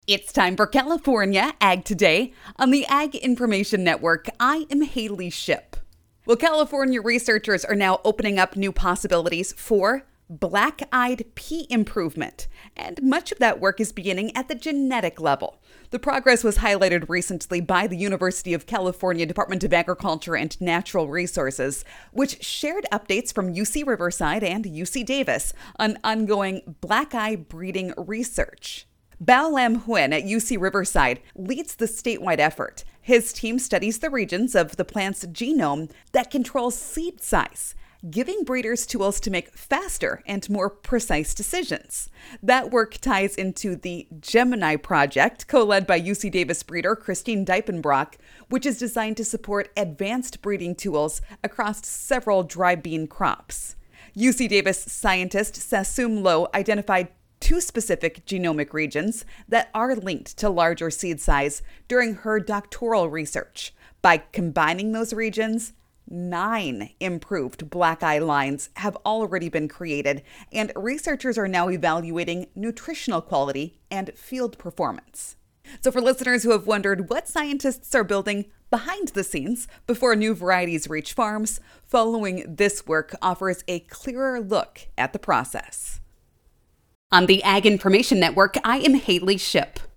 It's time for California Ag Today on the Ag Information Network. I am Haley Ship. Well, California researchers are now opening up new possibilities for black-eyed pea improvement, and much of that work is beginning at the genetic level. The progress was highlighted recently by the University of California Department of Agriculture and Natural Resources, which shared updates from UC Riverside and UC Davis on ongoing black-eye breeding research. Bao Lam Huynh at UC Riverside leads the statewide effort. His team studies the regions of the plant's genome that control seed size, giving breeders tools to make faster and more precise decisions. That work ties into the Gemini project, co-led by UC Davis breeder Christine Diepenbrock, which is designed to support advanced breeding tools across several dry bean crops. UC Davis scientist Sassoon Low identified two specific genomic regions that are linked to larger seed size during her doctoral research. By combining those regions, 9 improved black eye lines have already been created, and researchers are now evaluating nutritional quality and field performance. So for listeners who have wondered what scientists are building behind the scenes before new varieties reach farms, following this work offers a clearer look at the process. On the Ag Information Network, I am Haley Ship.